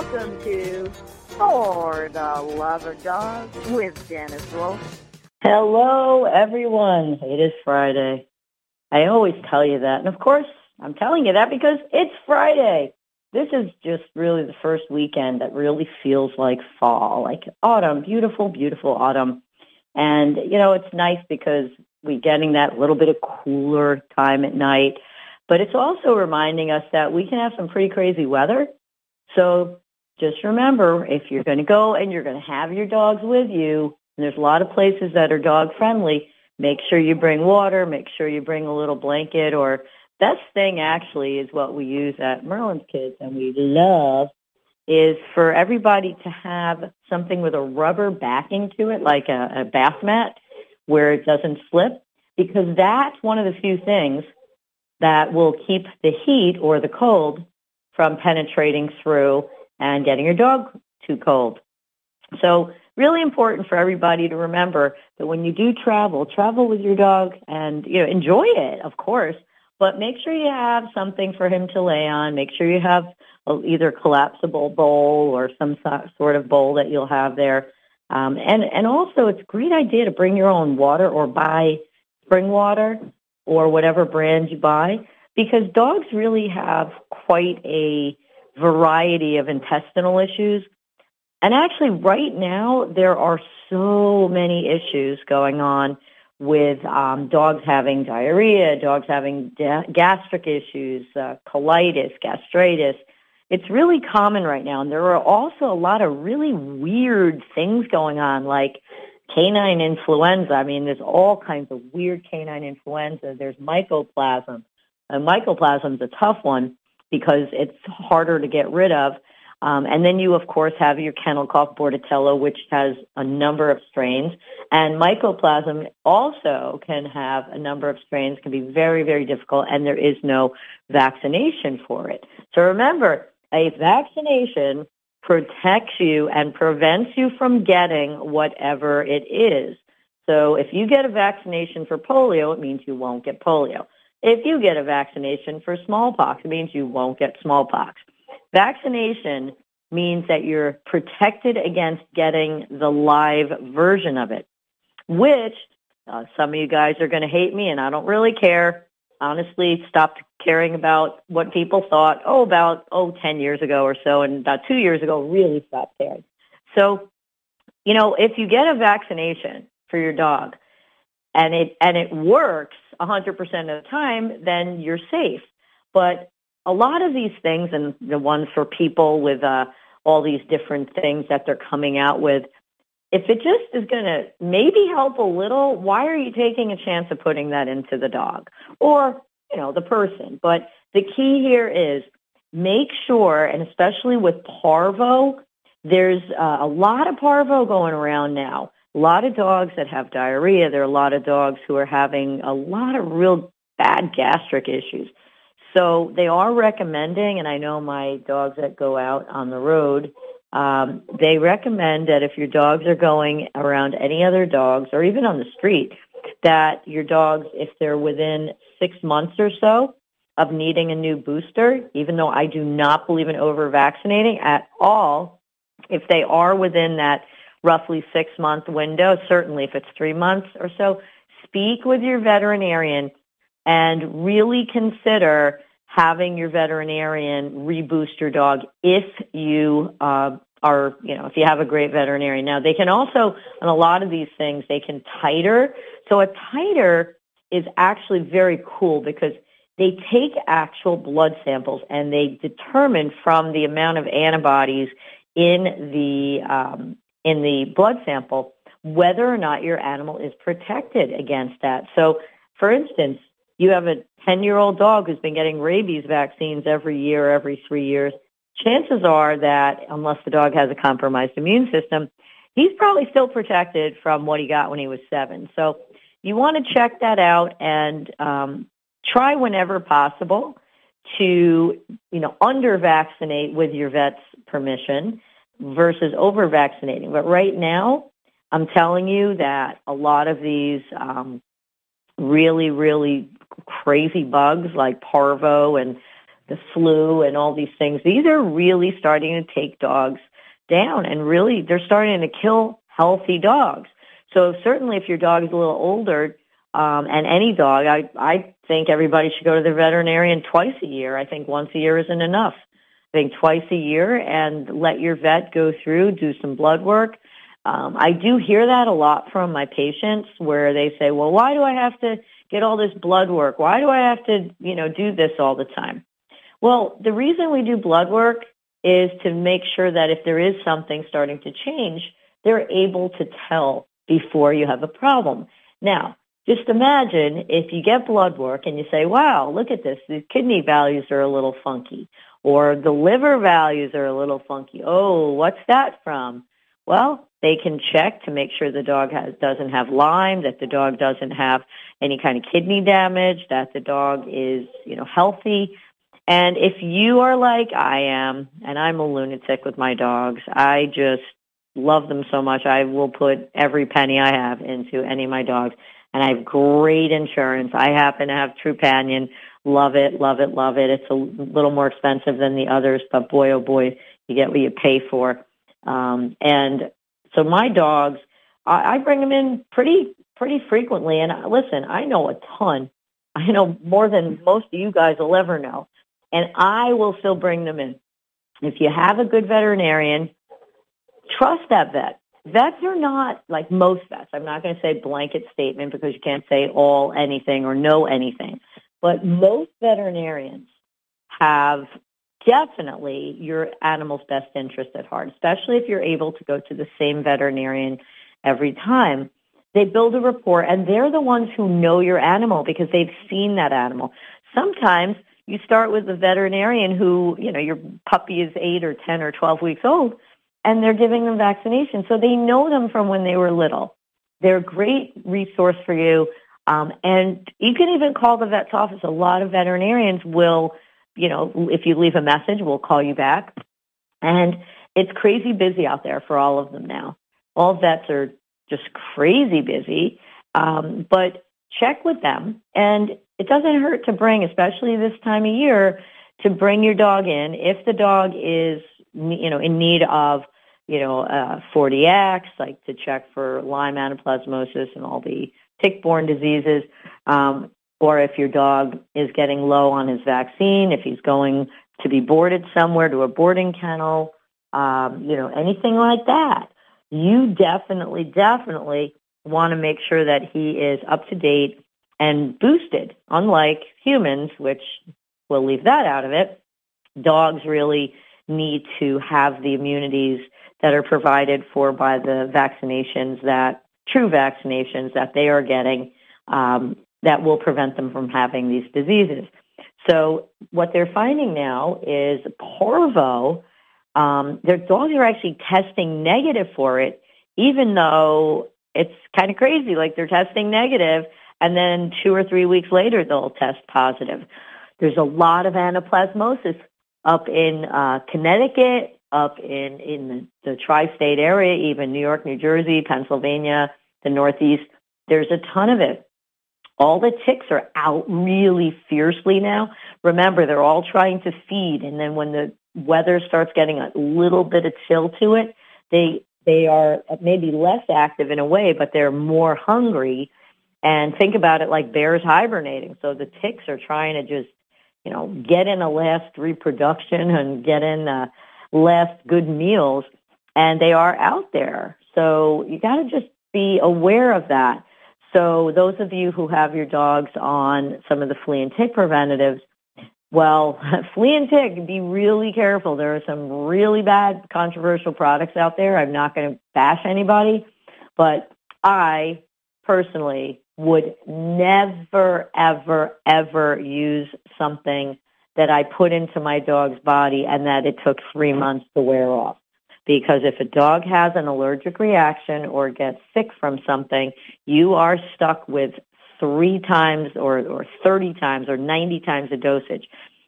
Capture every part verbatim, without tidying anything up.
Welcome to For the Love of Dogs with Janice Wolf. Hello, everyone. It is Friday. I always tell you that. And of course, I'm telling you that because it's Friday. This is just really the first weekend that really feels like fall, like autumn, beautiful, beautiful autumn. And, you know, it's nice because we're getting that little bit of cooler time at night. But it's also reminding us that we can have some pretty crazy weather. So just remember, if you're going to go and you're going to have your dogs with you, and there's a lot of places that are dog-friendly, make sure you bring water, make sure you bring a little blanket, or best thing actually is what we use at Merlin's Kids, and we love, is for everybody to have something with a rubber backing to it, like a, a bath mat, where it doesn't slip, because that's one of the few things that will keep the heat or the cold from penetrating through and getting your dog too cold. So really important for everybody to remember that when you do travel, travel with your dog and, you know, enjoy it, of course, but make sure you have something for him to lay on. Make sure you have a, either collapsible bowl or some sort of bowl that you'll have there. Um, and, and also, it's a great idea to bring your own water or buy spring water or whatever brand you buy, because dogs really have quite a variety of intestinal issues. And actually, right now, there are so many issues going on with um, dogs having diarrhea, dogs having da- gastric issues, uh, colitis, gastritis. It's really common right now. And there are also a lot of really weird things going on, like canine influenza. I mean, there's all kinds of weird canine influenza. There's mycoplasma. And mycoplasma is a tough one because it's harder to get rid of. Um, and then you, of course, have your kennel cough Bordetella, which has a number of strains. And mycoplasma also can have a number of strains, can be very, very difficult, and there is no vaccination for it. So remember, a vaccination protects you and prevents you from getting whatever it is. So if you get a vaccination for polio, it means you won't get polio. If you get a vaccination for smallpox, it means you won't get smallpox. Vaccination means that you're protected against getting the live version of it, which uh, some of you guys are going to hate me, and I don't really care. Honestly, stopped caring about what people thought, oh, about, oh, ten years ago or so, and about two years ago, really stopped caring. So, you know, if you get a vaccination for your dog, and it and it works one hundred percent of the time, then you're safe. But a lot of these things, and the ones for people with uh, all these different things that they're coming out with, if it just is going to maybe help a little, why are you taking a chance of putting that into the dog or, you know, the person? But the key here is make sure, and especially with parvo, there's uh, a lot of parvo going around now. A lot of dogs that have diarrhea. There are a lot of dogs who are having a lot of real bad gastric issues. So they are recommending, and I know my dogs that go out on the road, um, they recommend that if your dogs are going around any other dogs or even on the street, that your dogs, if they're within six months or so of needing a new booster, even though I do not believe in over-vaccinating at all, if they are within that roughly six-month window, certainly if it's three months or so, speak with your veterinarian and really consider having your veterinarian reboost your dog if you uh, are, you know, if you have a great veterinarian. Now, they can also, on a lot of these things, they can titer. So a titer is actually very cool because they take actual blood samples and they determine from the amount of antibodies in the um, in the blood sample whether or not your animal is protected against that. So, for instance, you have a ten-year-old dog who's been getting rabies vaccines every year, every three years. Chances are that, unless the dog has a compromised immune system, he's probably still protected from what he got when he was seven. So you want to check that out and um, try whenever possible to, you know, under-vaccinate with your vet's permission versus over-vaccinating. But right now, I'm telling you that a lot of these um, really, really crazy bugs like parvo and the flu and all these things, these are really starting to take dogs down, and really they're starting to kill healthy dogs. So certainly if your dog is a little older, um, and any dog, I, I think everybody should go to the veterinarian twice a year. I think once a year isn't enough. I think twice a year, and let your vet go through, do some blood work. Um, I do hear that a lot from my patients where they say, well, why do I have to get all this blood work? Why do I have to, you know, do this all the time? Well, the reason we do blood work is to make sure that if there is something starting to change, they're able to tell before you have a problem. Now, just imagine if you get blood work and you say, wow, look at this, the kidney values are a little funky, or the liver values are a little funky. Oh, what's that from? Well, they can check to make sure the dog has, doesn't have Lyme, that the dog doesn't have any kind of kidney damage, that the dog is, you know, healthy. And if you are like I am, and I'm a lunatic with my dogs, I just love them so much, I will put every penny I have into any of my dogs. And I have great insurance. I happen to have Trupanion. Love it, love it, love it. It's a little more expensive than the others, but boy, oh boy, you get what you pay for. Um, and so my dogs, I, I bring them in pretty, pretty frequently. And listen, I know a ton. I know more than most of you guys will ever know. And I will still bring them in. If you have a good veterinarian, trust that vet. Vets are not like most vets. I'm not going to say blanket statement because you can't say all anything or no anything. But most veterinarians have definitely your animal's best interest at heart, especially if you're able to go to the same veterinarian every time. They build a rapport, and they're the ones who know your animal because they've seen that animal. Sometimes you start with a veterinarian who, you know, your puppy is eight or ten or twelve weeks old, and they're giving them vaccinations. So they know them from when they were little. They're a great resource for you. Um, and you can even call the vet's office. A lot of veterinarians will, you know, if you leave a message, we'll call you back. And it's crazy busy out there for all of them now. All vets are just crazy busy. Um, but check with them. And it doesn't hurt to bring, especially this time of year, to bring your dog in. If the dog is, you know, in need of, you know, uh, forty X, like to check for Lyme anaplasmosis and all the tick-borne diseases, um, or if your dog is getting low on his vaccine, if he's going to be boarded somewhere to a boarding kennel, um, you know, anything like that, you definitely, definitely want to make sure that he is up to date and boosted. Unlike humans, which we'll leave that out of it, dogs really need to have the immunities that are provided for by the vaccinations, that true vaccinations that they are getting, um, that will prevent them from having these diseases. So what they're finding now is parvo, um, their dogs are actually testing negative for it, even though it's kind of crazy. Like they're testing negative, and then two or three weeks later, they'll test positive. There's a lot of anaplasmosis up in uh, Connecticut, up in, in the, the tri-state area, even New York, New Jersey, Pennsylvania, the Northeast. There's a ton of it. All the ticks are out really fiercely now. Remember, they're all trying to feed, and then when the weather starts getting a little bit of chill to it, they they are maybe less active in a way, but they're more hungry. And think about it like bears hibernating. So the ticks are trying to just, you know, get in a last reproduction and get in uh, last good meals, and they are out there. So you got to just be aware of that. So those of you who have your dogs on some of the flea and tick preventatives, well, flea and tick, be really careful. There are some really bad controversial products out there. I'm not going to bash anybody, but I personally would never, ever, ever use something that I put into my dog's body and that it took three months to wear off. Because if a dog has an allergic reaction or gets sick from something, you are stuck with three times or, or thirty times or ninety times the dosage.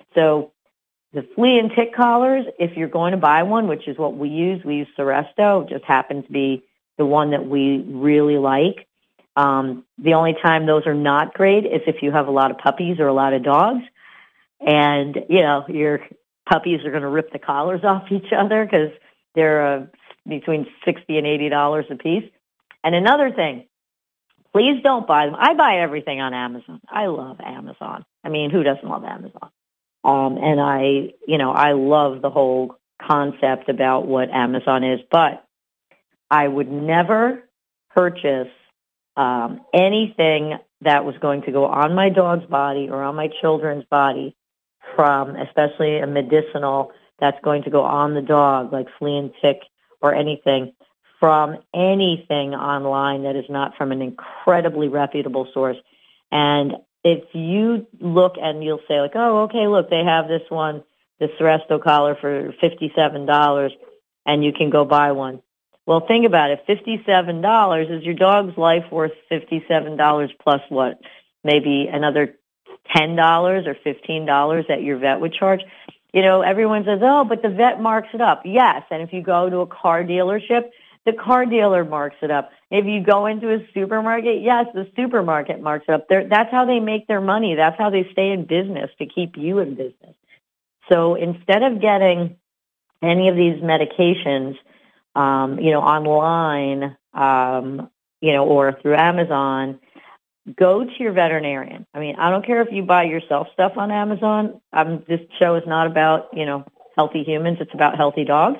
So the flea and tick collars, if you're going to buy one, which is what we use, we use Seresto, just happens to be the one that we really like. Um, the only time those are not great is if you have a lot of puppies or a lot of dogs. and, you know, your puppies are going to rip the collars off each other because they're uh, between sixty and eighty dollars a piece. And another thing, please don't buy them. I buy everything on Amazon. I love Amazon. I mean, who doesn't love Amazon? Um, and I, you know, I love the whole concept about what Amazon is, but I would never purchase um, anything that was going to go on my dog's body or on my children's body from, especially a medicinal that's going to go on the dog, like flea and tick or anything, from anything online that is not from an incredibly reputable source. And if you look and you'll say, like, oh, okay, look, they have this one, the Seresto collar for fifty-seven dollars, and you can go buy one. Well, think about it. fifty-seven dollars, is your dog's life worth fifty-seven dollars plus what? Maybe another ten dollars or fifteen dollars that your vet would charge? You know, everyone says, oh, but the vet marks it up. Yes, and if you go to a car dealership, the car dealer marks it up. If you go into a supermarket, yes, the supermarket marks it up. They're, that's how they make their money. That's how they stay in business, to keep you in business. So instead of getting any of these medications, um, you know, online, um, you know, or through Amazon, go to your veterinarian. I mean, I don't care if you buy yourself stuff on Amazon. Um, this show is not about, you know, healthy humans. It's about healthy dogs.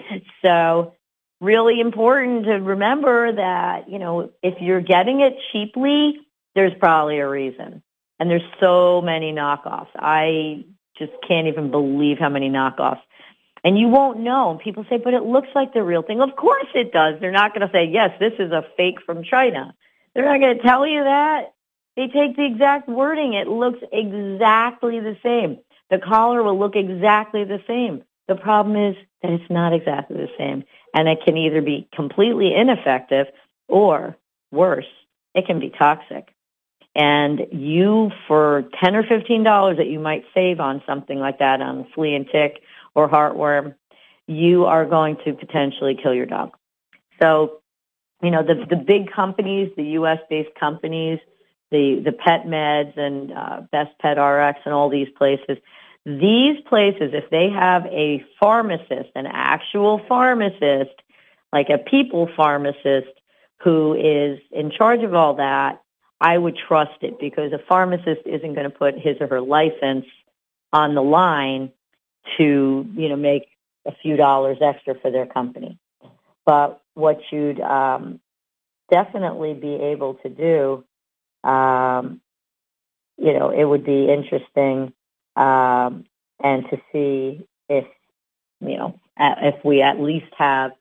So really important to remember that, you know, if you're getting it cheaply, there's probably a reason. And there's so many knockoffs. I just can't even believe how many knockoffs. And you won't know. People say, but it looks like the real thing. Of course it does. They're not going to say, yes, this is a fake from China. They're not going to tell you that. They take the exact wording. It looks exactly the same. The collar will look exactly the same. The problem is that it's not exactly the same. And it can either be completely ineffective or, worse, it can be toxic. And you, for ten or fifteen dollars that you might save on something like that, on flea and tick or heartworm, you are going to potentially kill your dog. So, you know, the the big companies, the U S-based companies, the, the Pet Meds and uh, Best Pet R X and all these places, these places, if they have a pharmacist, an actual pharmacist, like a people pharmacist who is in charge of all that, I would trust it, because a pharmacist isn't going to put his or her license on the line to, you know, make a few dollars extra for their company. But what you'd um, definitely be able to do, um, you know, it would be interesting um, and to see if, you know, if we at least have,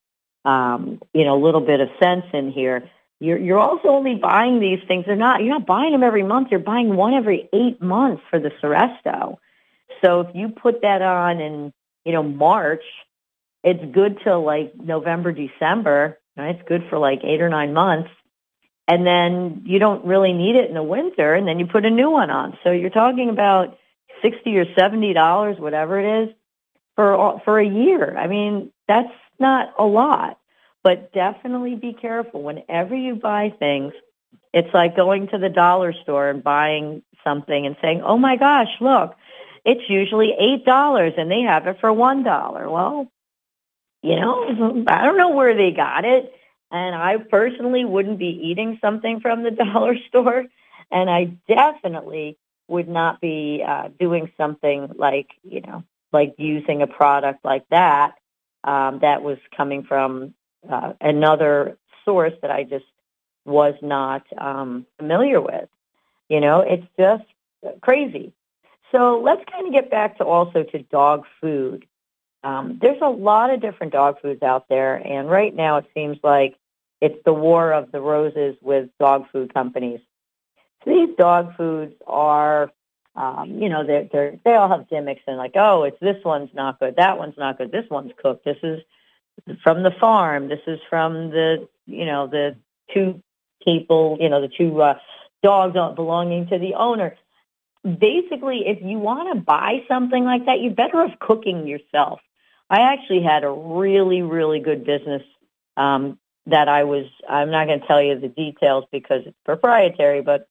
um, you know, a little bit of sense in here. You're, you're also only buying these things. They're not, you're not buying them every month. You're buying one every eight months for the Seresto. So if you put that on in, you know, March, it's good till like November, December. Right? It's good for like eight or nine months. And then you don't really need it in the winter, and then you put a new one on. So you're talking about sixty or seventy dollars, whatever it is, for for a year. I mean, that's not a lot. But definitely be careful. Whenever you buy things, it's like going to the dollar store and buying something and saying, oh, my gosh, look, it's usually eight dollars and they have it for one dollar. Well, you know, I don't know where they got it. And I personally wouldn't be eating something from the dollar store. And I definitely would not be uh, doing something like, you know, like using a product like that um, that was coming from Uh, another source that I just was not um, familiar with. You know, it's just crazy. So let's kind of get back to also to dog food. Um, there's a lot of different dog foods out there, and right now it seems like it's the war of the roses with dog food companies. So these dog foods are, um, you know, they're, they're, they all have gimmicks and like, oh, it's this one's not good, that one's not good, this one's cooked, this is from the farm, this is from the, you know, the two people, you know, the two uh, dogs belonging to the owner. Basically, if you want to buy something like that, you're better off cooking yourself. I actually had a really, really good business um, that I was, I'm not going to tell you the details because it's proprietary, but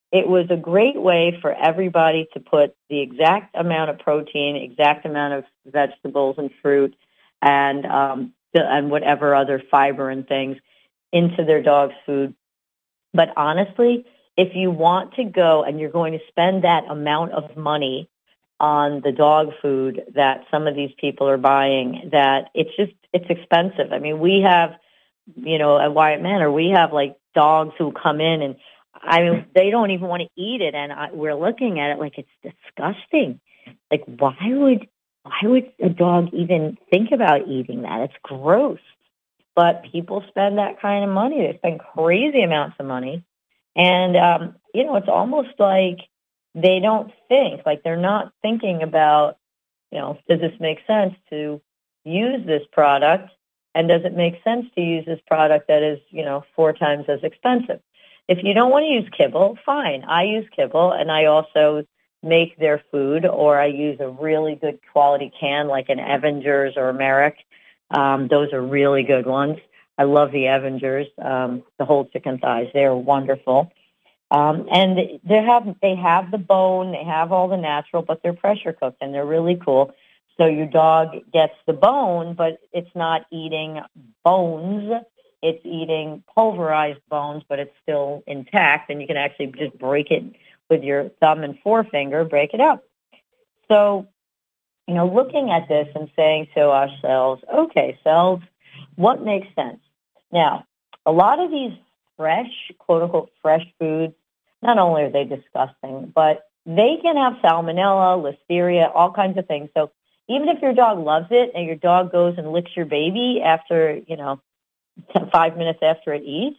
it was a great way for everybody to put the exact amount of protein, exact amount of vegetables and fruit, and um, and whatever other fiber and things into their dog's food. But honestly, if you want to go and you're going to spend that amount of money on the dog food that some of these people are buying, that it's just, it's expensive. I mean, we have, you know, at Wyatt Manor, we have like dogs who come in and, I mean, they don't even want to eat it. And I, we're looking at it like it's disgusting. Like, why would, why would a dog even think about eating that? It's gross. But people spend that kind of money. They spend crazy amounts of money. And, um, you know, it's almost like they don't think, like they're not thinking about, you know, does this make sense to use this product? And does it make sense to use this product that is, you know, four times as expensive? If you don't want to use kibble, fine. I use kibble, and I also make their food, or I use a really good quality can like an Avengers or a Merrick. Um, those are really good ones. I love the Avengers, um, the whole chicken thighs. They're wonderful. Um, and they have they have the bone, they have all the natural, but they're pressure cooked, and they're really cool. So your dog gets the bone, but it's not eating bones. It's eating pulverized bones, but it's still intact, and you can actually just break it with your thumb and forefinger, break it up. So, you know, looking at this and saying to ourselves, okay, cells, what makes sense? Now, a lot of these fresh, quote-unquote, fresh foods, not only are they disgusting, but they can have salmonella, listeria, all kinds of things. So even if your dog loves it and your dog goes and licks your baby after, you know, five minutes after it eats,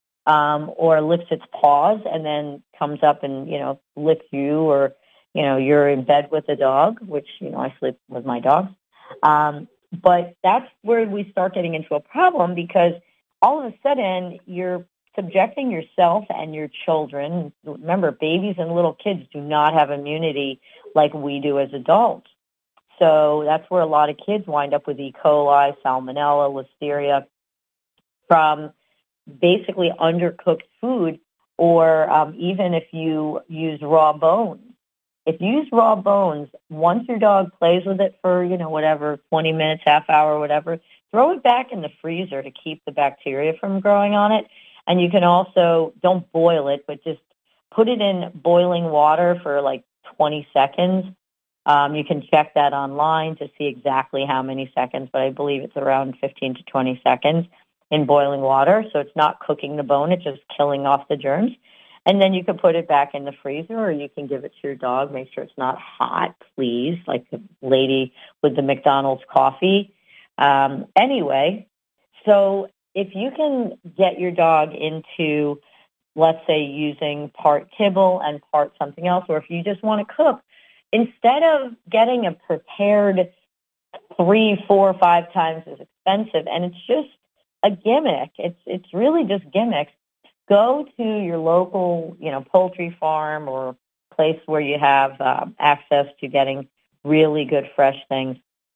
um, or licks its paws and then comes up and, you know, licks you, or, you know, you're in bed with the dog, which, you know, I sleep with my dog. Um, but that's where we start getting into a problem, because all of a sudden you're subjecting yourself and your children. Remember, babies and little kids do not have immunity like we do as adults. So that's where a lot of kids wind up with E. coli, salmonella, listeria, from basically undercooked food, or um, even if you use raw bones. If you use raw bones, once your dog plays with it for, you know, whatever, twenty minutes, half hour, whatever, throw it back in the freezer to keep the bacteria from growing on it. And you can also, don't boil it, but just put it in boiling water for like twenty seconds. Um, you can check that online to see exactly how many seconds, but I believe it's around fifteen to twenty seconds in boiling water. So it's not cooking the bone, it's just killing off the germs. And then you can put it back in the freezer, or you can give it to your dog. Make sure it's not hot, please, like the lady with the McDonald's coffee. Um, anyway, so if you can get your dog into, let's say, using part kibble and part something else, or if you just want to cook, instead of getting a prepared three, four, five times as expensive, and it's just a gimmick, it's it's really just gimmicks, go to your local, you know, poultry farm or place where you have uh, access to getting really good fresh things.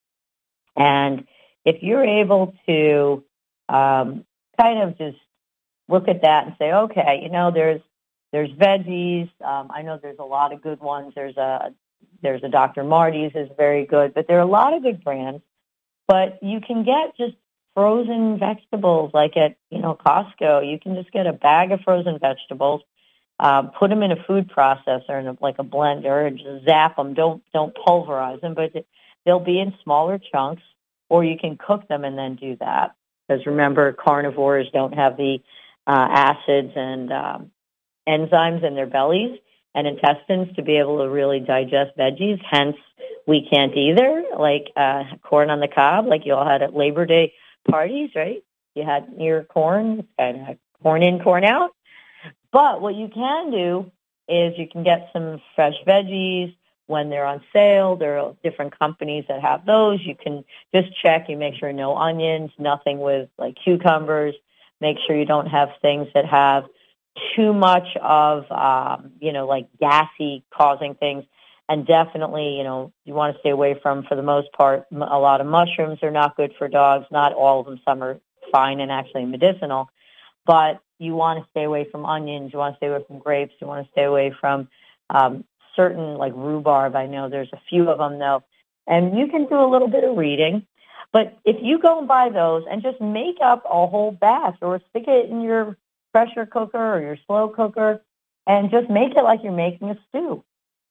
And if you're able to um, kind of just look at that and say, okay, you know, there's there's veggies. Um, I know there's a lot of good ones. There's a there's a Doctor Marty's is very good, but there are a lot of good brands. But you can get just frozen vegetables, like at, you know, Costco. You can just get a bag of frozen vegetables, uh, put them in a food processor in a, like a blender, and just zap them. Don't don't pulverize them, but they'll be in smaller chunks. Or you can cook them and then do that. Because remember, carnivores don't have the uh, acids and um, enzymes in their bellies and intestines to be able to really digest veggies. Hence, we can't either, like uh, corn on the cob, like you all had at Labor Day parties, right? You had your corn, kind of corn in, corn out. But what you can do is you can get some fresh veggies when they're on sale. There are different companies that have those. You can just check. You make sure no onions, nothing with like cucumbers. Make sure you don't have things that have too much of, um, you know, like gassy causing things. And definitely, you know, you want to stay away from, for the most part, a lot of mushrooms are not good for dogs. Not all of them. Some are fine and actually medicinal. But, you want to stay away from onions, you want to stay away from grapes, you want to stay away from um, certain, like rhubarb. I know there's a few of them, though. And you can do a little bit of reading. But if you go and buy those and just make up a whole batch or stick it in your pressure cooker or your slow cooker and just make it like you're making a stew.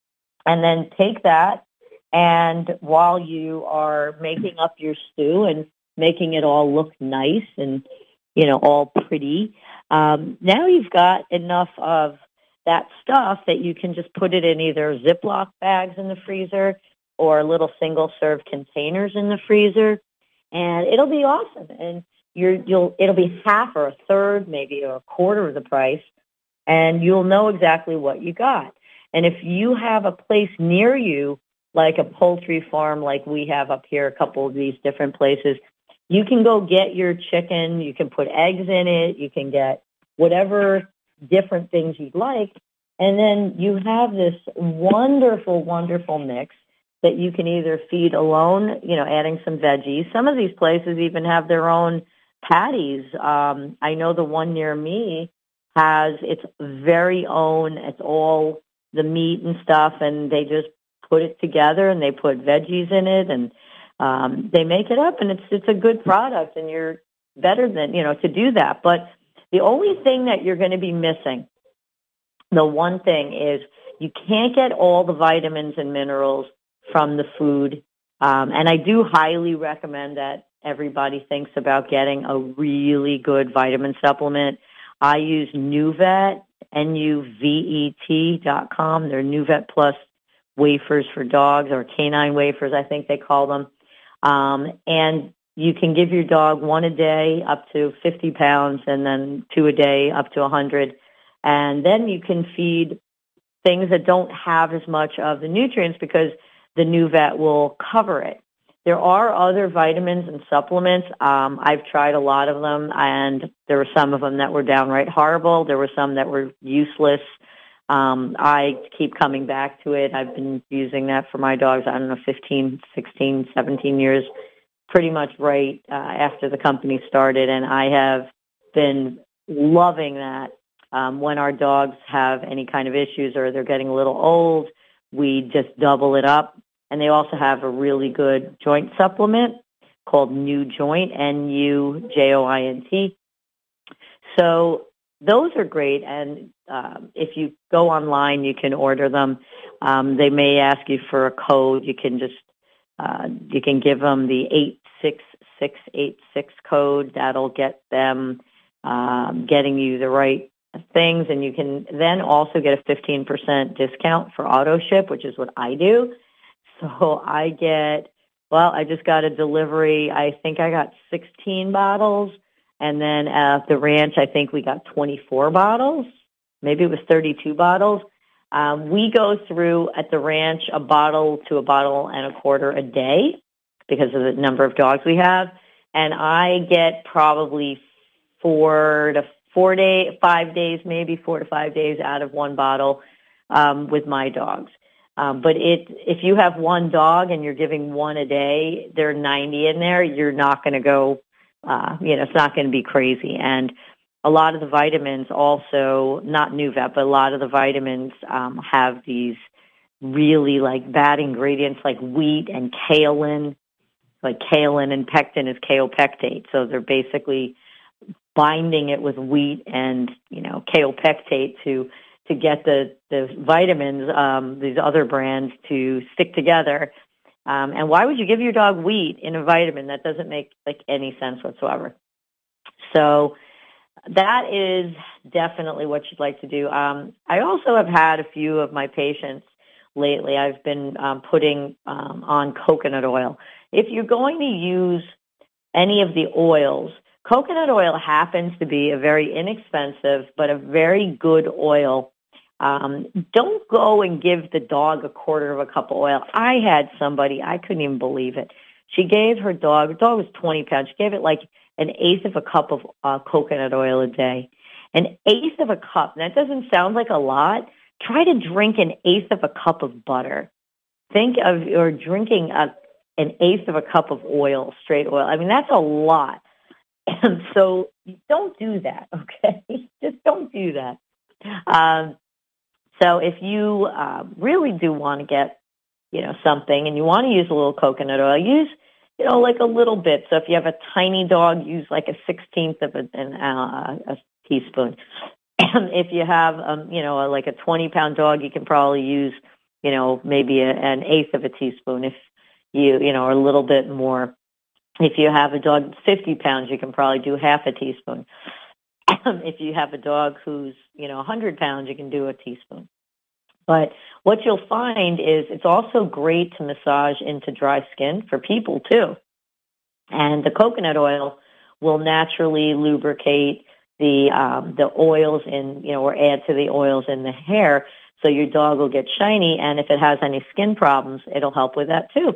And then take that, and while you are making up your stew and making it all look nice and, you know, all pretty, um, now you've got enough of that stuff that you can just put it in either Ziploc bags in the freezer or little single-serve containers in the freezer, and it'll be awesome. And you're, you'll it'll be half or a third, maybe, or a quarter of the price, and you'll know exactly what you got. And if you have a place near you, like a poultry farm like we have up here, a couple of these different places, you can go get your chicken, you can put eggs in it, you can get whatever different things you'd like, and then you have this wonderful, wonderful mix that you can either feed alone, you know, adding some veggies. Some of these places even have their own patties. Um, I know the one near me has its very own, it's all the meat and stuff, and they just put it together and they put veggies in it, and um, they make it up, and it's it's a good product, and you're better than, you know, to do that. But the only thing that you're going to be missing, the one thing is you can't get all the vitamins and minerals from the food, um, and I do highly recommend that everybody thinks about getting a really good vitamin supplement. I use NuVet, N U V E T dot com. They're NuVet Plus wafers for dogs, or canine wafers, I think they call them. Um, and you can give your dog one a day up to fifty pounds, and then two a day up to one hundred. And then you can feed things that don't have as much of the nutrients because the NuVet will cover it. There are other vitamins and supplements. Um, I've tried a lot of them, and there were some of them that were downright horrible. There were some that were useless. Um, I keep coming back to it. I've been using that for my dogs, I don't know, fifteen, sixteen, seventeen years, pretty much right uh, after the company started, and I have been loving that. Um, when our dogs have any kind of issues or they're getting a little old, we just double it up. And they also have a really good joint supplement called NuJoint, N U J O I N T. So those are great. And uh, if you go online, you can order them. Um, they may ask you for a code. You can just, uh, you can give them the eight six six eight six code. That'll get them um, getting you the right things. And you can then also get a fifteen percent discount for auto ship, which is what I do. So I get, well, I just got a delivery. I think I got sixteen bottles. And then at the ranch, I think we got twenty-four bottles. Maybe it was thirty-two bottles. Um, we go through at the ranch a bottle to a bottle and a quarter a day because of the number of dogs we have. And I get probably four to four days, five days, maybe four to five days out of one bottle um, with my dogs. Um, but it, if you have one dog and you're giving one a day, there are ninety in there, you're not going to go, uh, you know, it's not going to be crazy. And a lot of the vitamins also, not NuVet, but a lot of the vitamins um, have these really like bad ingredients like wheat and kaolin. Like kaolin and pectin is kaopectate. So they're basically binding it with wheat and, you know, kaopectate to to get the, the vitamins, um, these other brands, to stick together. Um, and why would you give your dog wheat in a vitamin? That doesn't make like any sense whatsoever. So that is definitely what you'd like to do. Um, I also have had a few of my patients lately. I've been um, putting um, on coconut oil. If you're going to use any of the oils, coconut oil happens to be a very inexpensive but a very good oil. Um, don't go and give the dog a quarter of a cup of oil. I had somebody, I couldn't even believe it. She gave her dog, her dog was twenty pounds, she gave it like an eighth of a cup of uh, coconut oil a day. An eighth of a cup, that doesn't sound like a lot. Try to drink an eighth of a cup of butter. Think of, or drinking a, an eighth of a cup of oil, straight oil. I mean, that's a lot. So don't do that, okay? Just don't do that. Um, so if you uh, really do want to get, you know, something and you want to use a little coconut oil, use, you know, like a little bit. So if you have a tiny dog, use like a sixteenth of a, an, uh, a teaspoon. If you have, um, you know, like a twenty-pound dog, you can probably use, you know, maybe a, an eighth of a teaspoon. If you, you know, or a little bit more. If you have a dog that's fifty pounds, you can probably do half a teaspoon. If you have a dog who's, you know, one hundred pounds, you can do a teaspoon. But what you'll find is it's also great to massage into dry skin for people too. And the coconut oil will naturally lubricate the um, the oils in, you know, or add to the oils in the hair, so your dog will get shiny. And if it has any skin problems, it'll help with that too.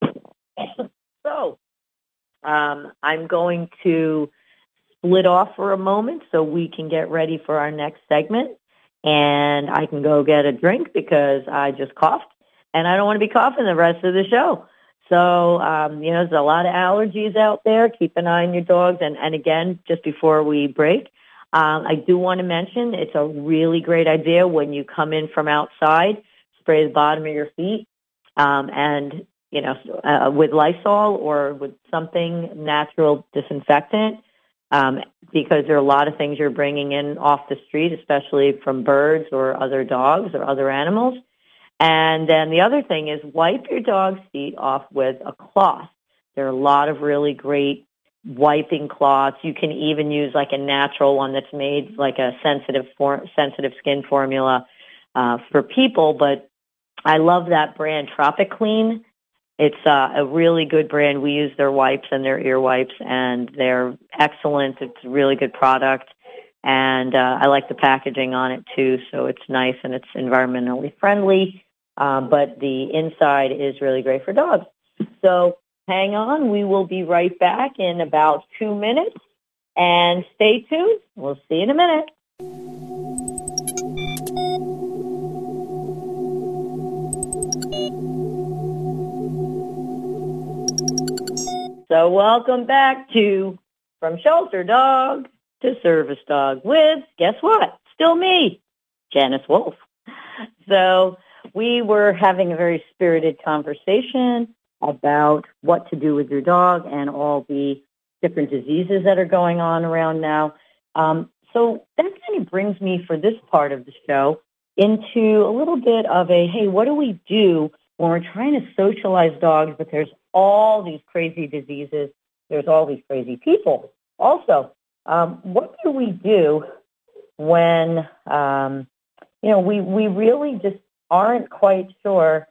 So um, I'm going to split off for a moment so we can get ready for our next segment. And I can go get a drink because I just coughed, and I don't want to be coughing the rest of the show. So, um, you know, there's a lot of allergies out there. Keep an eye on your dogs. And, and again, just before we break, um, I do want to mention it's a really great idea when you come in from outside, spray the bottom of your feet, um, and, you know, uh, with Lysol or with something natural disinfectant. Um, because there are a lot of things you're bringing in off the street, especially from birds or other dogs or other animals. And then the other thing is wipe your dog's feet off with a cloth. There are a lot of really great wiping cloths. You can even use like a natural one that's made like a sensitive for, sensitive skin formula uh, for people. But I love that brand, Tropic Clean. It's uh, a really good brand. We use their wipes and their ear wipes, and they're excellent. It's a really good product, and uh, I like the packaging on it, too, so it's nice and it's environmentally friendly, um, but the inside is really great for dogs. So hang on. We will be right back in about two minutes, and stay tuned. We'll see you in a minute. So welcome back to From Shelter Dog to Service Dog with, guess what? Still me, Janice Wolf. So we were having a very spirited conversation about what to do with your dog and all the different diseases that are going on around now. Um, so that kind of brings me for this part of the show into a little bit of a, hey, what do we do when we're trying to socialize dogs, but there's all these crazy diseases, there's all these crazy people. Also, um, what do we do when, um, you know, we, we really just aren't quite sure,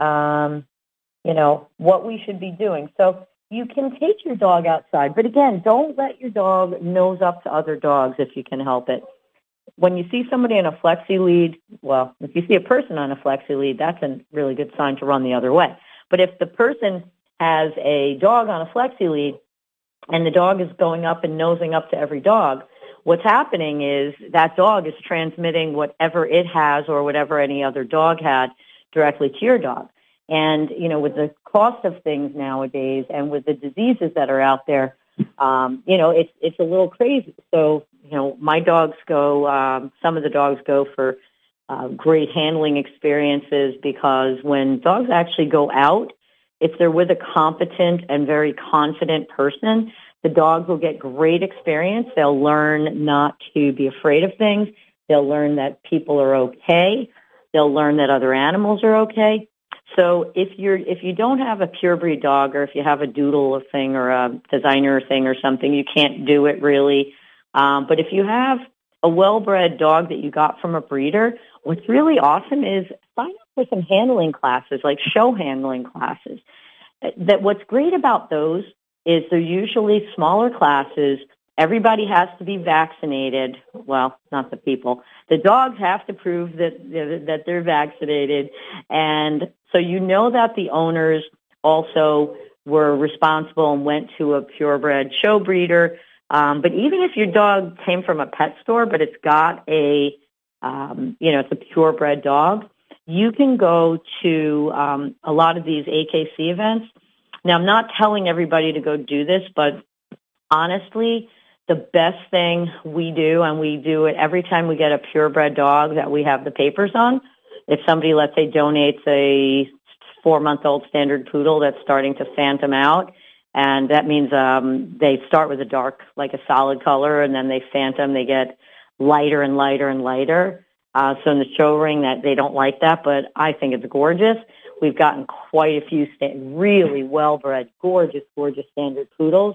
um, you know, what we should be doing? So you can take your dog outside, but again, don't let your dog nose up to other dogs if you can help it. When you see somebody on a flexi lead, well, if you see a person on a flexi lead, that's a really good sign to run the other way. But if the person has a dog on a flexi lead and the dog is going up and nosing up to every dog, what's happening is that dog is transmitting whatever it has or whatever any other dog had directly to your dog. And, you know, with the cost of things nowadays and with the diseases that are out there, um, you know, it's it's a little crazy. So, you know, my dogs go, um, some of the dogs go for uh, great handling experiences because when dogs actually go out, if they're with a competent and very confident person, the dogs will get great experience. They'll learn not to be afraid of things. They'll learn that people are okay. They'll learn that other animals are okay. So if you're if you don't have a purebred dog, or if you have a doodle thing or a designer thing or something, you can't do it really. Um, but if you have a well-bred dog that you got from a breeder, what's really awesome is sign up for some handling classes, like show handling classes. That what's great about those is they're usually smaller classes. Everybody has to be vaccinated. Well, not the people. The dogs have to prove that that they're vaccinated. And so you know that the owners also were responsible and went to a purebred show breeder. Um, but even if your dog came from a pet store, but it's got a, um, you know, it's a purebred dog, you can go to um, a lot of these A K C events. Now, I'm not telling everybody to go do this, but honestly, the best thing we do, and we do it every time we get a purebred dog that we have the papers on. If somebody, let's say, donates a four-month-old standard poodle that's starting to phantom out, and that means um, they start with a dark, like a solid color, and then they phantom, they get lighter and lighter and lighter. Uh, so in the show ring, that they don't like that, but I think it's gorgeous. We've gotten quite a few sta- really well-bred, gorgeous, gorgeous standard poodles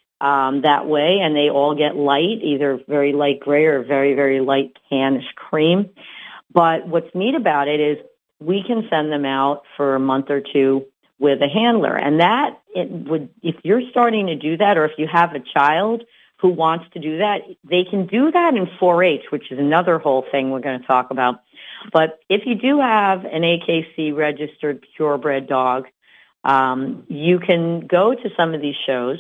um, that way, and they all get light, either very light gray or very, very light tannish cream. But what's neat about it is we can send them out for a month or two with a handler. And that, it would, if you're starting to do that, or if you have a child who wants to do that, they can do that in four H, which is another whole thing we're going to talk about. But if you do have an A K C registered purebred dog, um, you can go to some of these shows,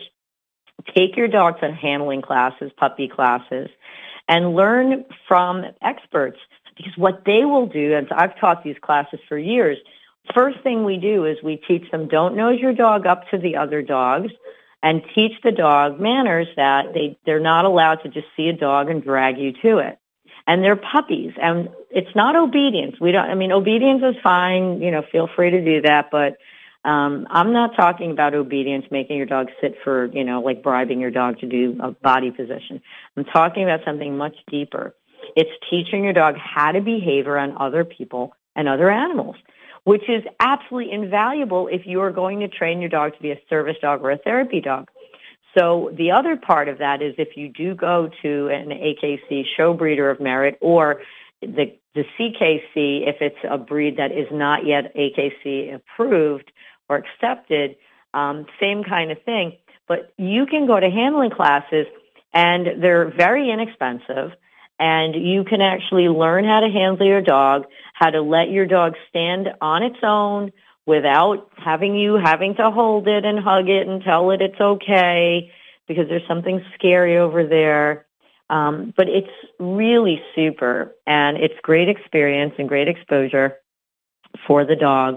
take your dog to handling classes, puppy classes, and learn from experts. Because what they will do, and I've taught these classes for years, first thing we do is we teach them, don't nose your dog up to the other dogs, and teach the dog manners that they, they're not allowed to just see a dog and drag you to it. And they're puppies, and it's not obedience. We don't, I mean, obedience is fine, you know, feel free to do that, but um, I'm not talking about obedience, making your dog sit for, you know, like bribing your dog to do a body position. I'm talking about something much deeper. It's teaching your dog how to behave around other people and other animals, which is absolutely invaluable if you are going to train your dog to be a service dog or a therapy dog. So the other part of that is if you do go to an A K C show breeder of merit, or the, the C K C, if it's a breed that is not yet A K C approved or accepted, um, same kind of thing. But you can go to handling classes, and they're very inexpensive. And you can actually learn how to handle your dog, how to let your dog stand on its own without having you having to hold it and hug it and tell it it's okay because there's something scary over there. Um, but it's really super, and it's great experience and great exposure for the dog.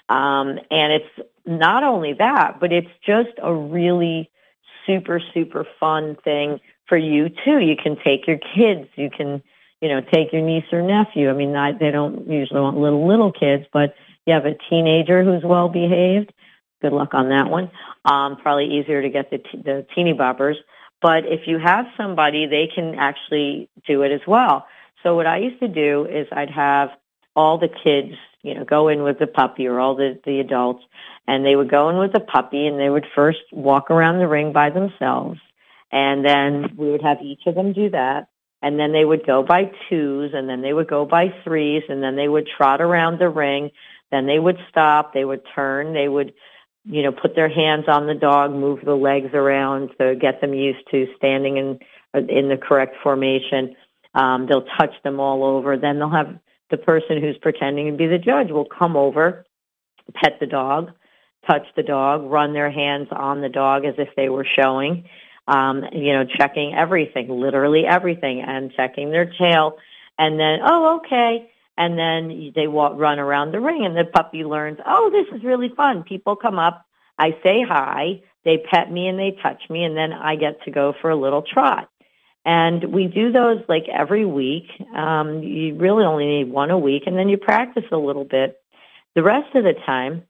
Um, and it's not only that, but it's just a really super, super fun thing for you too. You can take your kids. You can, you know, take your niece or nephew. I mean, I, they don't usually want little, little kids, but you have a teenager who's well behaved. Good luck on that one. Um, probably easier to get the, t- the teeny boppers. But if you have somebody, they can actually do it as well. So what I used to do is I'd have all the kids, you know, go in with the puppy, or all the, the adults, and they would go in with the puppy, and they would first walk around the ring by themselves. And then we would have each of them do that. And then they would go by twos, and then they would go by threes, and then they would trot around the ring. Then they would stop. They would turn. They would, you know, put their hands on the dog, move the legs around to get them used to standing in in the correct formation. Um, they'll touch them all over. Then they'll have the person who's pretending to be the judge will come over, pet the dog, touch the dog, run their hands on the dog as if they were showing. Um, you know, checking everything, literally everything, and checking their tail. And then, oh, okay. And then they walk, run around the ring, and the puppy learns, oh, this is really fun. People come up, I say hi, they pet me and they touch me, and then I get to go for a little trot. And we do those like every week. Um, you really only need one a week, and then you practice a little bit the rest of the time.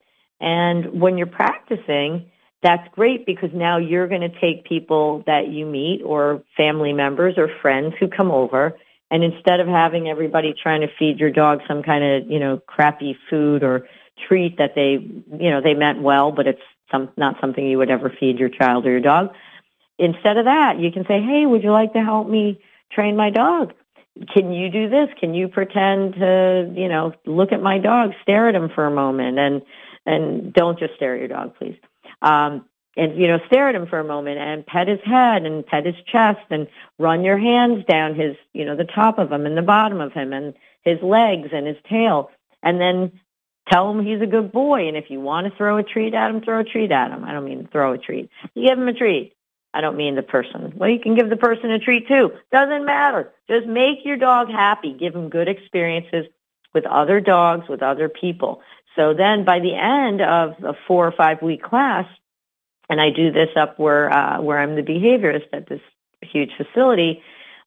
And when you're practicing, that's great, because now you're going to take people that you meet, or family members or friends who come over, and instead of having everybody trying to feed your dog some kind of, you know, crappy food or treat that they, you know, they meant well, but it's some, not something you would ever feed your child or your dog. Instead of that, you can say, hey, would you like to help me train my dog? Can you do this? Can you pretend to, you know, look at my dog, stare at him for a moment, and and don't just stare at your dog, please. Um, and, you know, stare at him for a moment and pet his head and pet his chest and run your hands down his, you know, the top of him and the bottom of him and his legs and his tail. And then tell him he's a good boy. And if you want to throw a treat at him, throw a treat at him. I don't mean throw a treat. You give him a treat. I don't mean the person. Well, you can give the person a treat too. Doesn't matter. Just make your dog happy. Give him good experiences with other dogs, with other people. So then by the end of a four or five week class, and I do this up where uh, where I'm the behaviorist at this huge facility.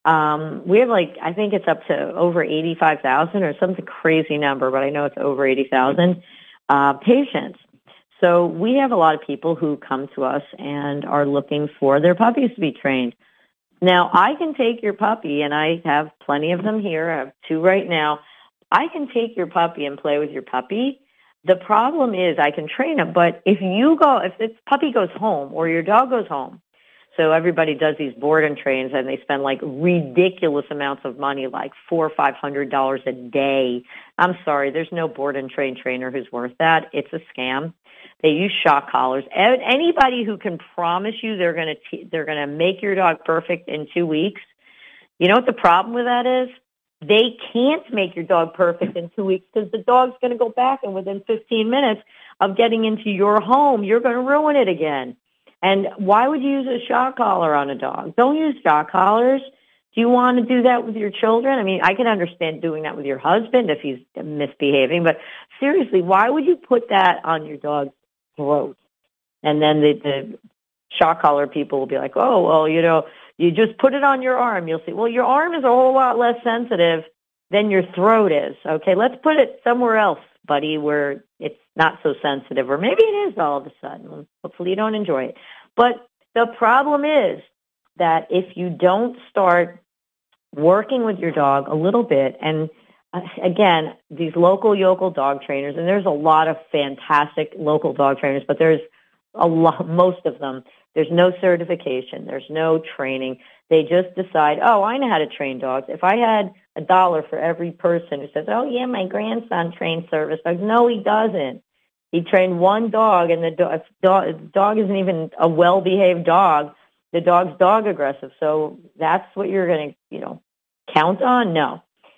Um, we have like, I think it's up to over eighty-five thousand or some crazy number, but I know it's over eighty thousand uh, patients. So we have a lot of people who come to us and are looking for their puppies to be trained. Now, I can take your puppy, and I have plenty of them here. I have two right now. I can take your puppy and play with your puppy. The problem is I can train him, but if you go, if this puppy goes home or your dog goes home, so everybody does these board and trains, and they spend like ridiculous amounts of money, like four or five hundred dollars a day. I'm sorry, there's no board and train trainer who's worth that. It's a scam. They use shock collars. Anybody who can promise you they're going to they're going to make your dog perfect in two weeks, you know what the problem with that is? They can't make your dog perfect in two weeks because the dog's going to go back, and within fifteen minutes of getting into your home, you're going to ruin it again. And why would you use a shock collar on a dog? Don't use shock collars. Do you want to do that with your children? I mean, I can understand doing that with your husband if he's misbehaving, but seriously, why would you put that on your dog's throat? And then the, the shock collar people will be like, oh, well, you know, you just put it on your arm. You'll see, well, your arm is a whole lot less sensitive than your throat is. Okay, let's put it somewhere else, buddy, where it's not so sensitive, or maybe it is all of a sudden. Hopefully you don't enjoy it. But the problem is that if you don't start working with your dog a little bit, and uh, again, these local yokel dog trainers, and there's a lot of fantastic local dog trainers, but there's a lot, most of them, there's no certification, there's no training. They just decide, oh, I know how to train dogs. If I had a dollar for every person who says, oh, yeah, my grandson trains service dogs. No, he doesn't. He trained one dog, and the dog, the dog isn't even a well-behaved dog. The dog's dog aggressive. So that's what you're going to, you know, count on? No.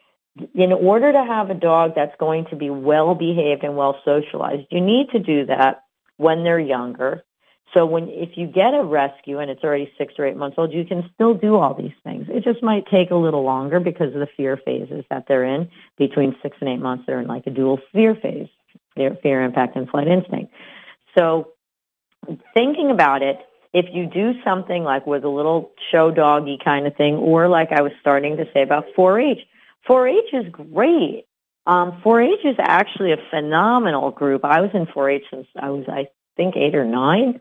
In order to have a dog that's going to be well-behaved and well-socialized, you need to do that when they're younger. So when if you get a rescue and it's already six or eight months old, you can still do all these things. It just might take a little longer because of the fear phases that they're in. Between six and eight months, they're in like a dual fear phase, fear, fear impact, and flight instinct. So thinking about it, if you do something like with a little show doggy kind of thing, or like I was starting to say about four H, four H is great. Um, four H is actually a phenomenal group. I was in four H since I was, I think, eight or nine.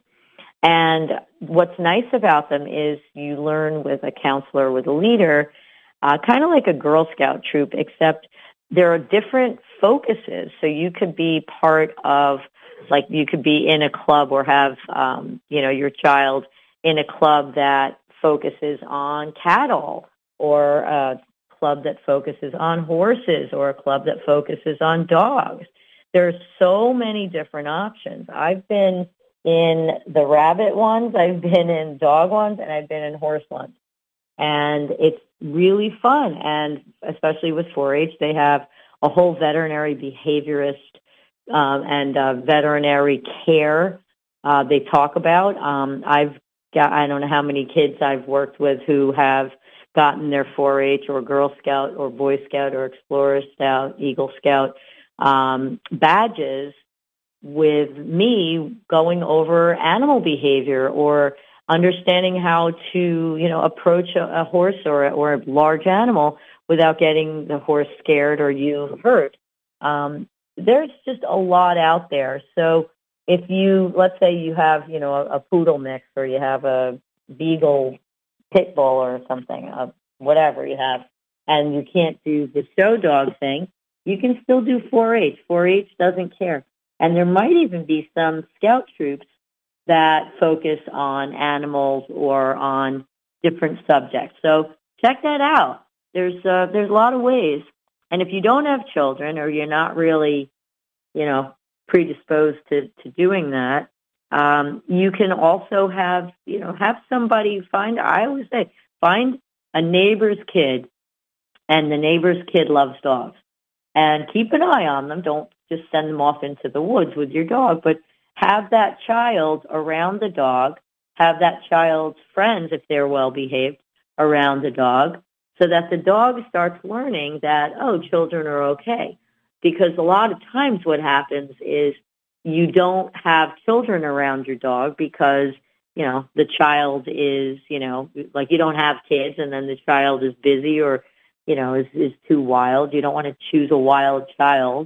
And what's nice about them is you learn with a counselor, with a leader, uh, kind of like a Girl Scout troop, except there are different focuses. So you could be part of, like you could be in a club or have, um, you know, your child in a club that focuses on cattle, or a club that focuses on horses, or a club that focuses on dogs. There's so many different options. I've been in the rabbit ones, I've been in dog ones, and I've been in horse ones. And it's really fun. And especially with four H, they have a whole veterinary behaviorist um, and uh, veterinary care uh, they talk about. Um, I've got, I don't know how many kids I've worked with who have gotten their four H or Girl Scout or Boy Scout or Explorer Scout, Eagle Scout um, badges with me going over animal behavior or understanding how to, you know, approach a, a horse or a, or a large animal without getting the horse scared or you hurt. Um, there's just a lot out there. So if you, let's say you have, you know, a, a poodle mix, or you have a beagle pit bull or something, uh, whatever you have, and you can't do the show dog thing, you can still do four H. four H doesn't care. And there might even be some scout troops that focus on animals or on different subjects. So check that out. There's uh, there's a lot of ways. And if you don't have children, or you're not really, you know, predisposed to, to doing that, um, you can also have, you know, have somebody find, I always say, find a neighbor's kid, and the neighbor's kid loves dogs. And keep an eye on them. Don't just send them off into the woods with your dog, but have that child around the dog, have that child's friends, if they're well-behaved, around the dog, so that the dog starts learning that, oh, children are okay. Because a lot of times what happens is you don't have children around your dog because, you know, the child is, you know, like you don't have kids and then the child is busy or, you know, is, is too wild. You don't want to choose a wild child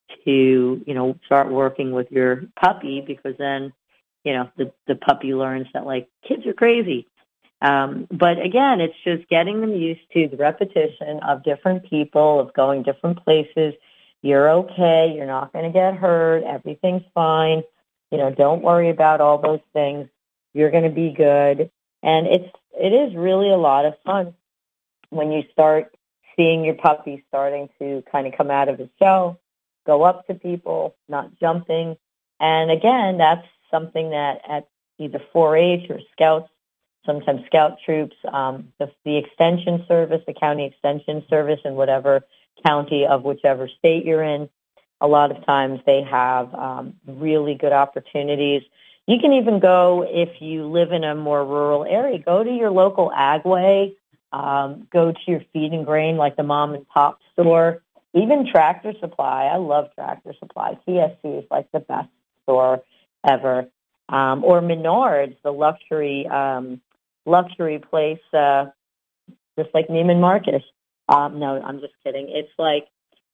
to, you know, start working with your puppy because then, you know, the, the puppy learns that, like, kids are crazy. Um, but again, it's just getting them used to the repetition of different people, of going different places. You're okay. You're not going to get hurt. Everything's fine. You know, don't worry about all those things. You're going to be good. And it's, it is really a lot of fun when you start seeing your puppy starting to kind of come out of his shell, go up to people, not jumping. And again, that's something that at either four H or Scouts, sometimes Scout troops, um, the, the Extension Service, the County Extension Service in whatever county of whichever state you're in, a lot of times they have um, really good opportunities. You can even go, if you live in a more rural area, go to your local Agway, um, go to your Feed and Grain, like the mom and pop store, even Tractor Supply. I love Tractor Supply. T S C is like the best store ever. Um, or Menards, the luxury um, luxury place, uh, just like Neiman Marcus. Um, no, I'm just kidding. It's like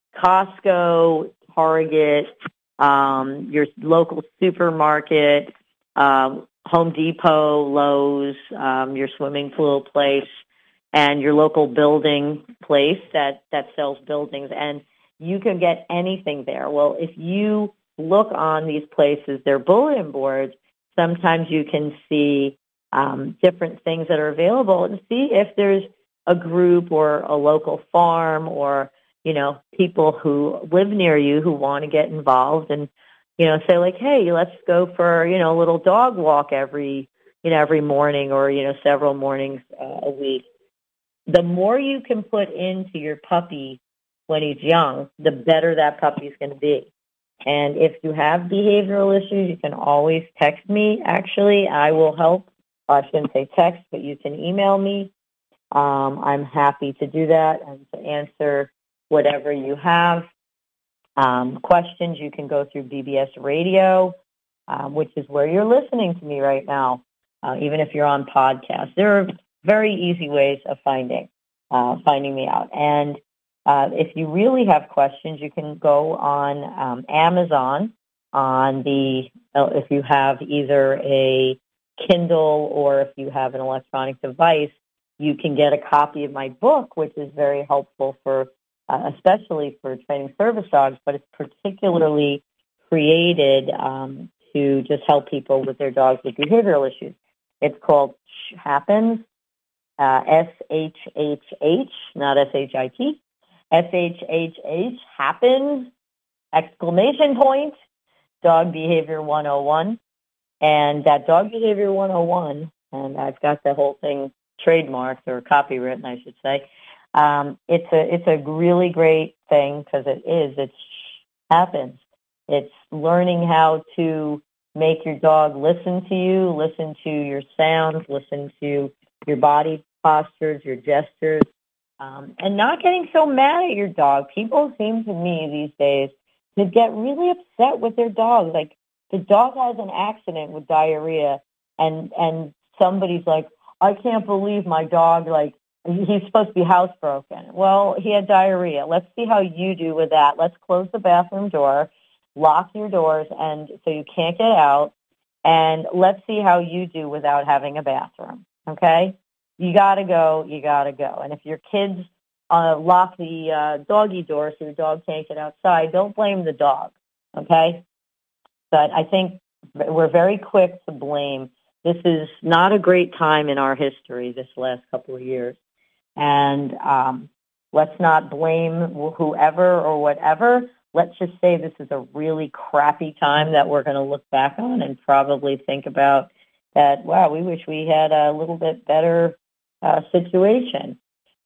Costco, Target, um, your local supermarket, um, Home Depot, Lowe's, um, your swimming pool place, and your local building place that, that sells buildings. And you can get anything there. Well, if you look on these places, they're bulletin boards, sometimes you can see um, different things that are available and see if there's a group or a local farm or, you know, people who live near you who want to get involved and, you know, say like, hey, let's go for, you know, a little dog walk every, you know, every morning or, you know, several mornings uh, a week. The more you can put into your puppy when he's young, the better that puppy's going to be. And if you have behavioral issues, you can always text me. Actually, I will help. I shouldn't say text, but you can email me. Um, I'm happy to do that and to answer whatever you have. Um, questions, you can go through B B S Radio, um, which is where you're listening to me right now, uh, even if you're on podcast. There are very easy ways of finding uh, finding me out. And uh, if you really have questions, you can go on um, Amazon on the, uh, if you have either a Kindle or if you have an electronic device, you can get a copy of my book, which is very helpful for, uh, especially for training service dogs, but it's particularly created um, to just help people with their dogs with behavioral issues. It's called Shh Happens, uh, S H H H, not S H I T, S H H H, Happens, exclamation point, Dog Behavior one oh one. And that Dog Behavior one oh one, and I've got the whole thing trademarked or copywritten, I should say. Um, it's a it's a really great thing because it is. It happens. It's learning how to make your dog listen to you, listen to your sounds, listen to your body postures, your gestures, um, and not getting so mad at your dog. People seem to me these days to get really upset with their dog. Like the dog has an accident with diarrhea, and and somebody's like, I can't believe my dog, like, he's supposed to be housebroken. Well, he had diarrhea. Let's see how you do with that. Let's close the bathroom door, lock your doors, and so you can't get out, and let's see how you do without having a bathroom, okay? You got to go. You got to go. And if your kids uh, lock the uh, doggy door so your dog can't get outside, don't blame the dog, okay? But I think we're very quick to blame. This is not a great time in our history, this last couple of years. And um, let's not blame whoever or whatever. Let's just say this is a really crappy time that we're going to look back on and probably think about that, wow, we wish we had a little bit better uh, situation.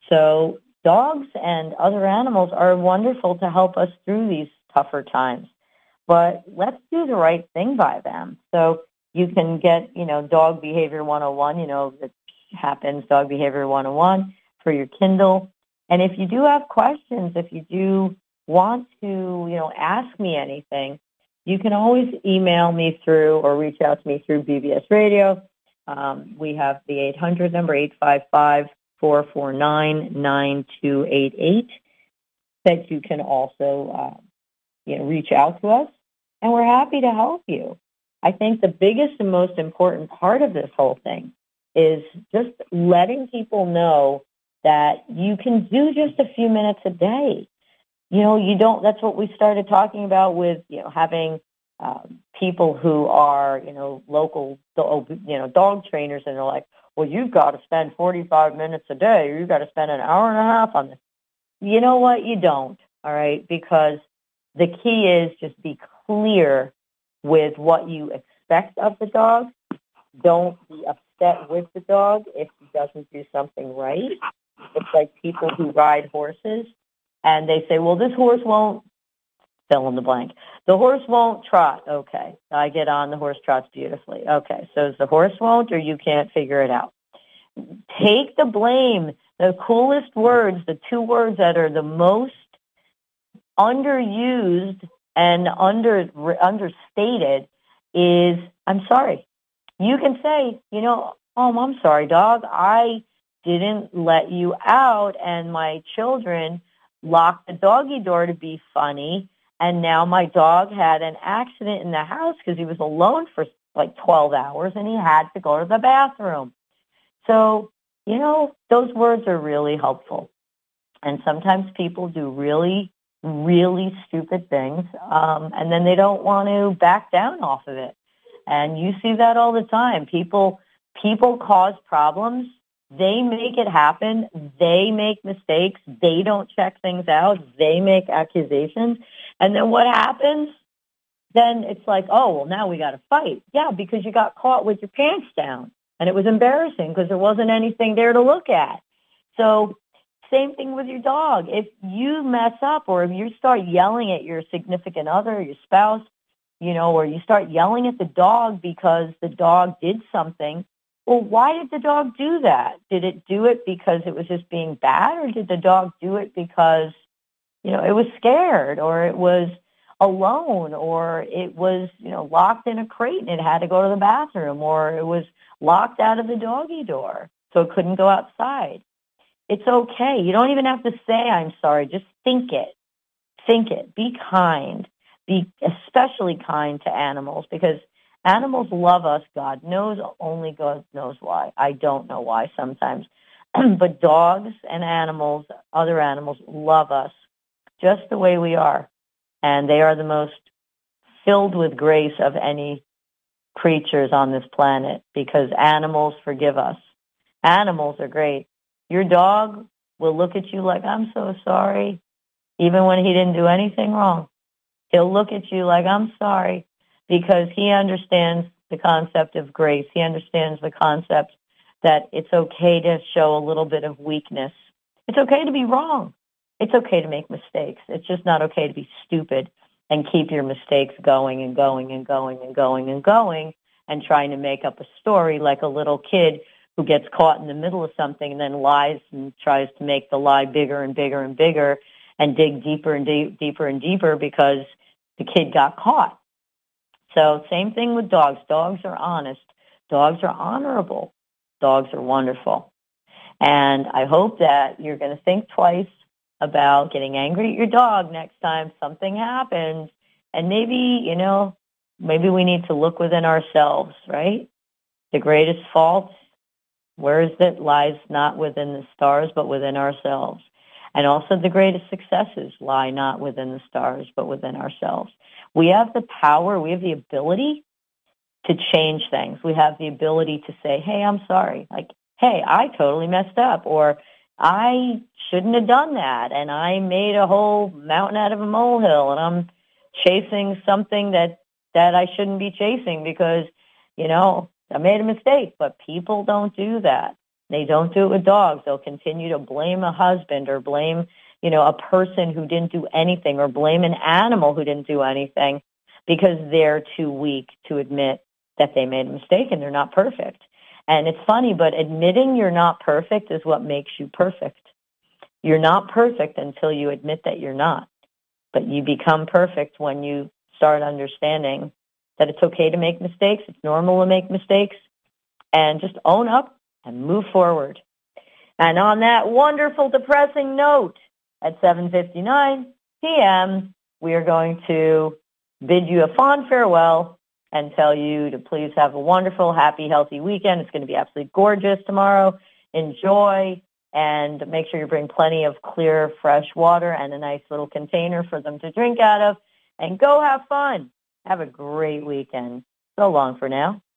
So dogs and other animals are wonderful to help us through these tougher times. But let's do the right thing by them. So you can get, you know, Dog Behavior one oh one, you know, that happens, Dog Behavior one oh one for your Kindle. And if you do have questions, if you do want to, you know, ask me anything, you can always email me through or reach out to me through B B S Radio. Um, we have the eight hundred number, eight five five, four four nine, nine two eight eight, that you can also uh, you know, reach out to us, and we're happy to help you. I think the biggest and most important part of this whole thing is just letting people know that you can do just a few minutes a day. You know, you don't, that's what we started talking about with, you know, having um, people who are, you know, local, you know, dog trainers, and they're like, well, you've got to spend forty-five minutes a day, or you've got to spend an hour and a half on this. You know what? You don't, all right? Because the key is just be clear with what you expect of the dog. Don't be upset with the dog if he doesn't do something right. It's like people who ride horses, and they say, well, this horse won't fill in the blank. The horse won't trot. Okay, I get on, the horse trots beautifully. Okay, so is the horse won't, or you can't figure it out? Take the blame. The coolest words, the two words that are the most underused and under understated is, I'm sorry. You can say, you know, oh, I'm sorry, dog. I didn't let you out, and my children locked the doggy door to be funny, and now my dog had an accident in the house because he was alone for like twelve hours, and he had to go to the bathroom. So, you know, those words are really helpful. And sometimes people do really, really stupid things, um, and then they don't want to back down off of it. And you see that all the time. People, people cause problems. They make it happen. They make mistakes. They don't check things out. They make accusations. And then what happens? Then it's like, oh, well, now we got to fight. Yeah, because you got caught with your pants down. And it was embarrassing because there wasn't anything there to look at. So same thing with your dog. If you mess up, or if you start yelling at your significant other, your spouse, you know, or you start yelling at the dog because the dog did something, well, why did the dog do that? Did it do it because it was just being bad, or did the dog do it because, you know, it was scared, or it was alone, or it was, you know, locked in a crate and it had to go to the bathroom, or it was locked out of the doggy door so it couldn't go outside? It's okay. You don't even have to say, I'm sorry. Just think it. Think it. Be kind. Be especially kind to animals, because animals love us. God knows, only God knows why. I don't know why sometimes. But dogs and animals, other animals, love us just the way we are. And they are the most filled with grace of any creatures on this planet, because animals forgive us. Animals are great. Your dog will look at you like, I'm so sorry, even when he didn't do anything wrong. He'll look at you like, I'm sorry, because he understands the concept of grace. He understands the concept that it's okay to show a little bit of weakness. It's okay to be wrong. It's okay to make mistakes. It's just not okay to be stupid and keep your mistakes going and going and going and going and going and trying to make up a story like a little kid who gets caught in the middle of something and then lies and tries to make the lie bigger and bigger and bigger and dig deeper and de- deeper and deeper because the kid got caught. So same thing with dogs. Dogs are honest. Dogs are honorable. Dogs are wonderful. And I hope that you're going to think twice about getting angry at your dog next time something happens. And maybe, you know, maybe we need to look within ourselves, right? The greatest fault, where is it? Lies not within the stars, but within ourselves. And also the greatest successes lie not within the stars, but within ourselves. We have the power, we have the ability to change things. We have the ability to say, hey, I'm sorry. Like, hey, I totally messed up, or I shouldn't have done that, and I made a whole mountain out of a molehill, and I'm chasing something that, that I shouldn't be chasing because, you know, I made a mistake. But people don't do that. They don't do it with dogs. They'll continue to blame a husband or blame, you know, a person who didn't do anything, or blame an animal who didn't do anything, because they're too weak to admit that they made a mistake and they're not perfect. And it's funny, but admitting you're not perfect is what makes you perfect. You're not perfect until you admit that you're not. But you become perfect when you start understanding that it's okay to make mistakes. It's normal to make mistakes. And just own up and move forward. And on that wonderful, depressing note, at seven fifty-nine p.m., we are going to bid you a fond farewell and tell you to please have a wonderful, happy, healthy weekend. It's going to be absolutely gorgeous tomorrow. Enjoy, and make sure you bring plenty of clear, fresh water and a nice little container for them to drink out of. And go have fun. Have a great weekend. So long for now.